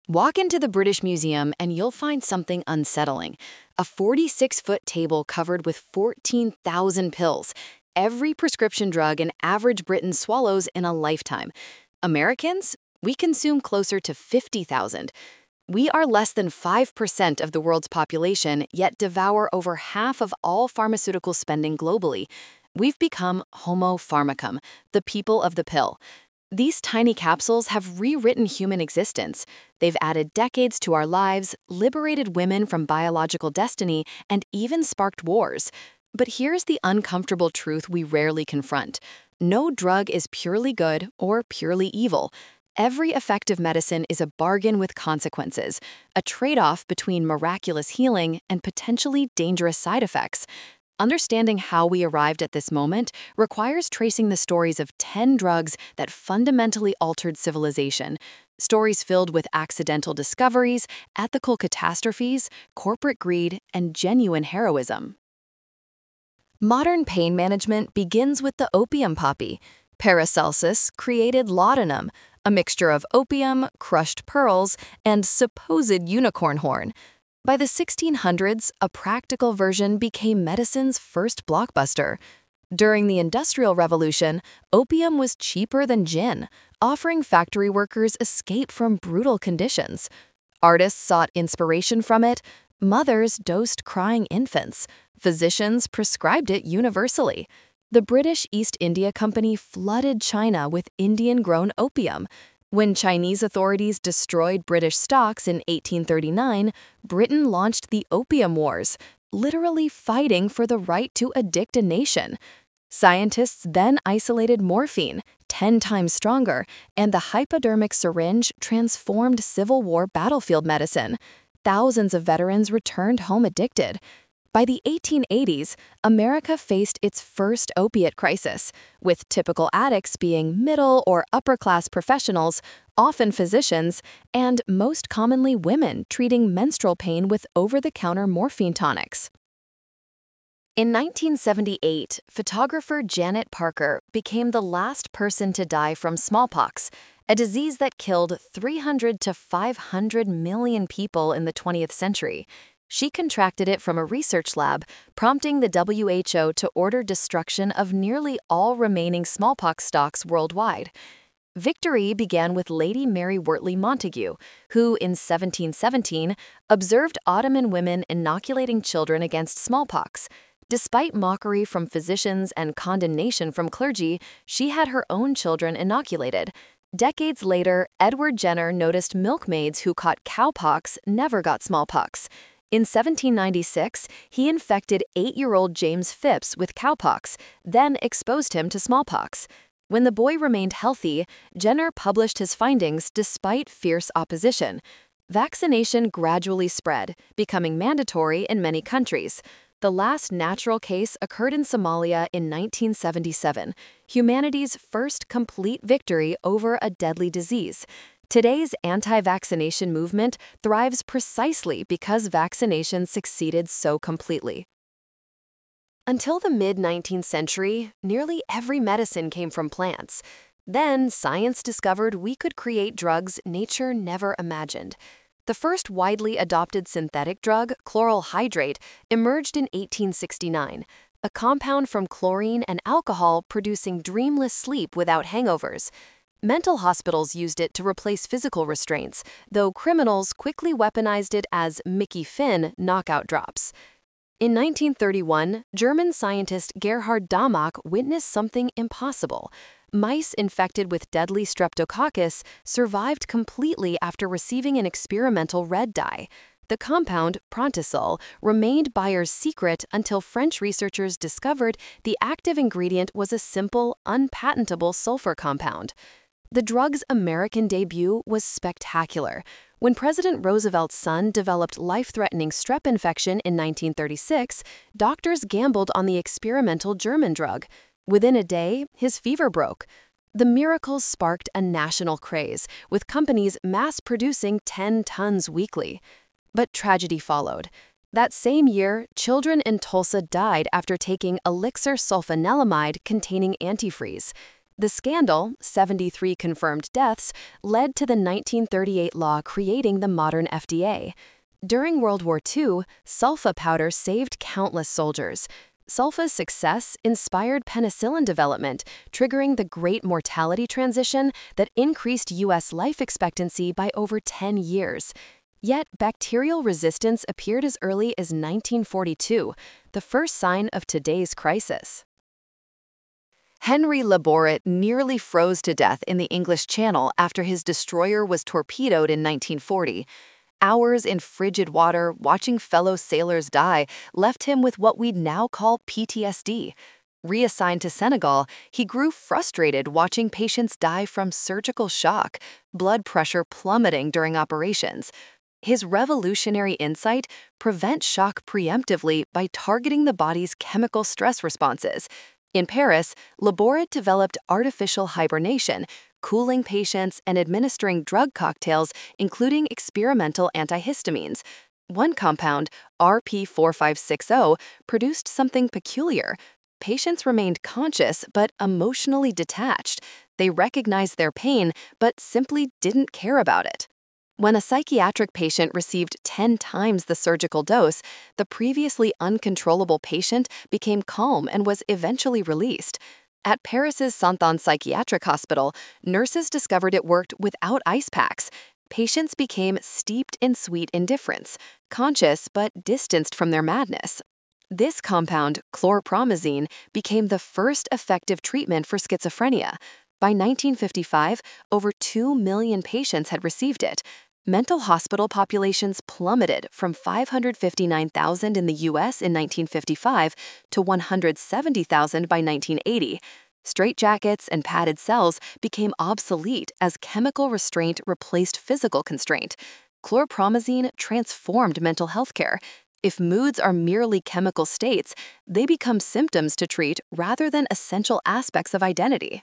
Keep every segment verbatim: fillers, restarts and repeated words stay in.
Walk into the British Museum and you'll find something unsettling. A forty-six-foot table covered with fourteen thousand pills, every prescription drug an average Briton swallows in a lifetime. Americans? We consume closer to fifty thousand. We are less than five percent of the world's population, yet devour over half of all pharmaceutical spending globally. We've become Homo pharmacum, the people of the pill. These tiny capsules have rewritten human existence. They've added decades to our lives, liberated women from biological destiny, and even sparked wars. But here's the uncomfortable truth we rarely confront. No drug is purely good or purely evil. Every effective medicine is a bargain with consequences, a trade-off between miraculous healing and potentially dangerous side effects. Understanding how we arrived at this moment requires tracing the stories of ten drugs that fundamentally altered civilization. Stories filled with accidental discoveries, ethical catastrophes, corporate greed, and genuine heroism. Modern pain management begins with the opium poppy. Paracelsus created laudanum, a mixture of opium, crushed pearls, and supposed unicorn horn. By the sixteen hundreds, a practical version became medicine's first blockbuster. During the Industrial Revolution, opium was cheaper than gin, offering factory workers escape from brutal conditions. Artists sought inspiration from it, mothers dosed crying infants, physicians prescribed it universally. The British East India Company flooded China with Indian-grown opium. When Chinese authorities destroyed British stocks in eighteen thirty-nine, Britain launched the Opium Wars, literally fighting for the right to addict a nation. Scientists then isolated morphine, ten times stronger, and the hypodermic syringe transformed Civil War battlefield medicine. Thousands of veterans returned home addicted. By the eighteen eighties, America faced its first opiate crisis, with typical addicts being middle or upper-class professionals, often physicians, and most commonly women treating menstrual pain with over-the-counter morphine tonics. In nineteen seventy-eight, photographer Janet Parker became the last person to die from smallpox, a disease that killed three hundred to five hundred million people in the twentieth century. She contracted it from a research lab, prompting the W H O to order destruction of nearly all remaining smallpox stocks worldwide. Victory began with Lady Mary Wortley Montagu, who, in seventeen seventeen, observed Ottoman women inoculating children against smallpox. Despite mockery from physicians and condemnation from clergy, she had her own children inoculated. Decades later, Edward Jenner noticed milkmaids who caught cowpox never got smallpox. In seventeen ninety-six, he infected eight-year-old James Phipps with cowpox, then exposed him to smallpox. When the boy remained healthy, Jenner published his findings despite fierce opposition. Vaccination gradually spread, becoming mandatory in many countries. The last natural case occurred in Somalia in nineteen seventy-seven, humanity's first complete victory over a deadly disease. Today's anti-vaccination movement thrives precisely because vaccination succeeded so completely. Until the mid-nineteenth century, nearly every medicine came from plants. Then, science discovered we could create drugs nature never imagined. The first widely adopted synthetic drug, chloral hydrate, emerged in eighteen sixty-nine, a compound from chlorine and alcohol producing dreamless sleep without hangovers. Mental hospitals used it to replace physical restraints, though criminals quickly weaponized it as Mickey Finn knockout drops. In nineteen thirty-one, German scientist Gerhard Damach witnessed something impossible. Mice infected with deadly streptococcus survived completely after receiving an experimental red dye. The compound, Prontosil, remained Bayer's secret until French researchers discovered the active ingredient was a simple, unpatentable sulfur compound. The drug's American debut was spectacular. When President Roosevelt's son developed life-threatening strep infection in nineteen thirty-six, doctors gambled on the experimental German drug. Within a day, his fever broke. The miracle sparked a national craze, with companies mass-producing ten tons weekly. But tragedy followed. That same year, children in Tulsa died after taking elixir sulfanilamide containing antifreeze. The scandal, seventy-three confirmed deaths, led to the nineteen thirty-eight law creating the modern F D A. During World War Two, sulfa powder saved countless soldiers. Sulfa's success inspired penicillin development, triggering the Great Mortality Transition that increased U S life expectancy by over ten years. Yet, bacterial resistance appeared as early as nineteen forty-two, the first sign of today's crisis. Henry Laborit nearly froze to death in the English Channel after his destroyer was torpedoed in nineteen forty. Hours in frigid water watching fellow sailors die left him with what we'd now call P T S D. Reassigned to Senegal, he grew frustrated watching patients die from surgical shock, blood pressure plummeting during operations. His revolutionary insight: prevent shock preemptively by targeting the body's chemical stress responses. In Paris, Laborit developed artificial hibernation, cooling patients and administering drug cocktails, including experimental antihistamines. One compound, R P four five six zero, produced something peculiar. Patients remained conscious but emotionally detached. They recognized their pain but simply didn't care about it. When a psychiatric patient received ten times the surgical dose, the previously uncontrollable patient became calm and was eventually released. At Paris's Santhon Psychiatric Hospital, nurses discovered it worked without ice packs. Patients became steeped in sweet indifference, conscious but distanced from their madness. This compound, chlorpromazine, became the first effective treatment for schizophrenia. By nineteen fifty-five, over two million patients had received it. Mental hospital populations plummeted from five hundred fifty-nine thousand in the U S in nineteen fifty-five to one hundred seventy thousand by nineteen eighty. Straitjackets and padded cells became obsolete as chemical restraint replaced physical constraint. Chlorpromazine transformed mental health care. If moods are merely chemical states, they become symptoms to treat rather than essential aspects of identity.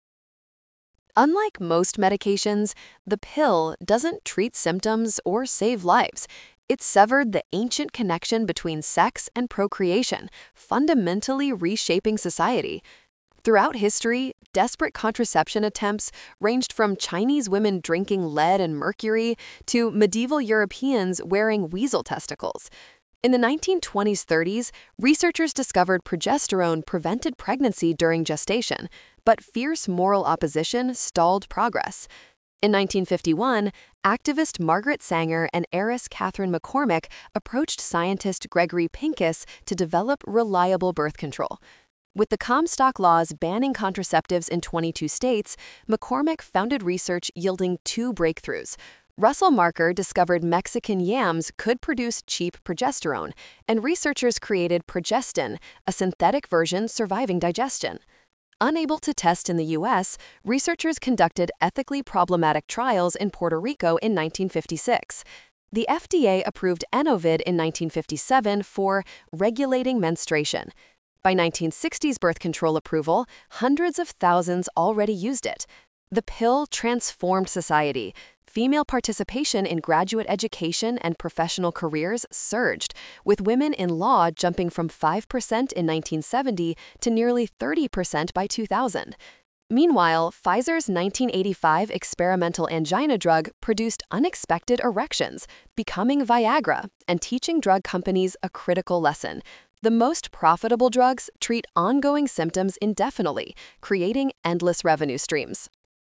Unlike most medications, the pill doesn't treat symptoms or save lives. It severed the ancient connection between sex and procreation, fundamentally reshaping society. Throughout history, desperate contraception attempts ranged from Chinese women drinking lead and mercury to medieval Europeans wearing weasel testicles. In the nineteen twenties-thirties, researchers discovered progesterone prevented pregnancy during gestation, but fierce moral opposition stalled progress. In nineteen fifty-one, activist Margaret Sanger and heiress Catherine McCormick approached scientist Gregory Pincus to develop reliable birth control. With the Comstock laws banning contraceptives in twenty-two states, McCormick founded research yielding two breakthroughs. Russell Marker discovered Mexican yams could produce cheap progesterone, and researchers created progestin, a synthetic version surviving digestion. Unable to test in the U S, researchers conducted ethically problematic trials in Puerto Rico in nineteen fifty-six. The F D A approved Enovid in nineteen fifty-seven for regulating menstruation. By nineteen sixties birth control approval, hundreds of thousands already used it. The pill transformed society. Female participation in graduate education and professional careers surged, with women in law jumping from five percent in nineteen seventy to nearly thirty percent by two thousand. Meanwhile, Pfizer's nineteen eighty-five experimental angina drug produced unexpected erections, becoming Viagra and teaching drug companies a critical lesson. The most profitable drugs treat ongoing symptoms indefinitely, creating endless revenue streams.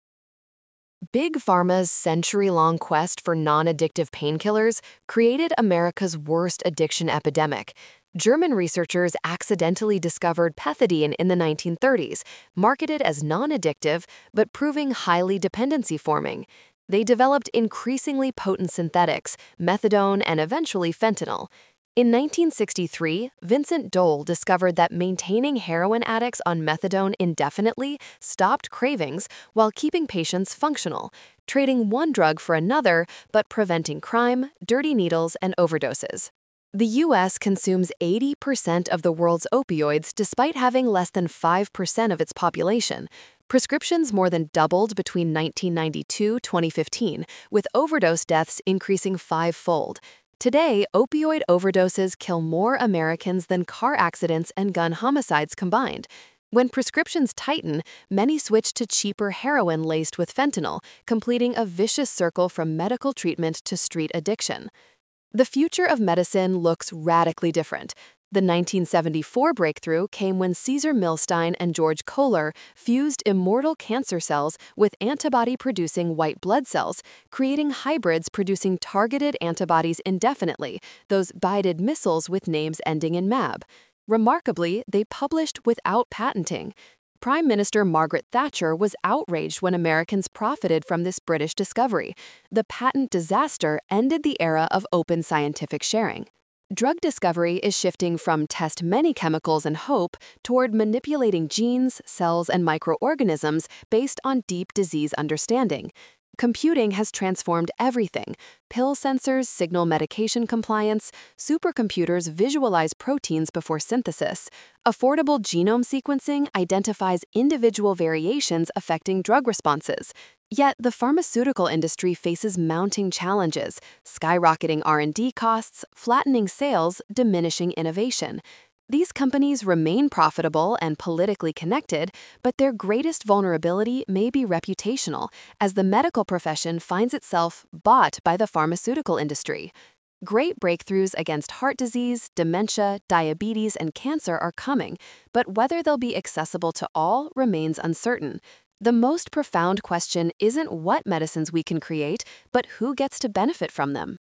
Big Pharma's century-long quest for non-addictive painkillers created America's worst addiction epidemic. German researchers accidentally discovered pethidine in the nineteen thirties, marketed as non-addictive but proving highly dependency-forming. They developed increasingly potent synthetics, methadone, and eventually fentanyl. In nineteen sixty-three, Vincent Dole discovered that maintaining heroin addicts on methadone indefinitely stopped cravings while keeping patients functional, trading one drug for another but preventing crime, dirty needles, and overdoses. The U S consumes eighty percent of the world's opioids despite having less than five percent of its population. Prescriptions more than doubled between nineteen ninety-two to twenty fifteen, with overdose deaths increasing five-fold. Today, opioid overdoses kill more Americans than car accidents and gun homicides combined. When prescriptions tighten, many switch to cheaper heroin laced with fentanyl, completing a vicious circle from medical treatment to street addiction. The future of medicine looks radically different. The nineteen seventy-four breakthrough came when Caesar Milstein and George Kohler fused immortal cancer cells with antibody-producing white blood cells, creating hybrids producing targeted antibodies indefinitely, those bioded missiles with names ending in mab. Remarkably, they published without patenting. Prime Minister Margaret Thatcher was outraged when Americans profited from this British discovery. The patent disaster ended the era of open scientific sharing. Drug discovery is shifting from test many chemicals and hope toward manipulating genes, cells, and microorganisms based on deep disease understanding. Computing has transformed everything. Pill sensors signal medication compliance, supercomputers visualize proteins before synthesis, affordable genome sequencing identifies individual variations affecting drug responses. Yet the pharmaceutical industry faces mounting challenges, skyrocketing R and D costs, flattening sales, diminishing innovation. These companies remain profitable and politically connected, but their greatest vulnerability may be reputational, as the medical profession finds itself bought by the pharmaceutical industry. Great breakthroughs against heart disease, dementia, diabetes, and cancer are coming, but whether they'll be accessible to all remains uncertain. The most profound question isn't what medicines we can create, but who gets to benefit from them.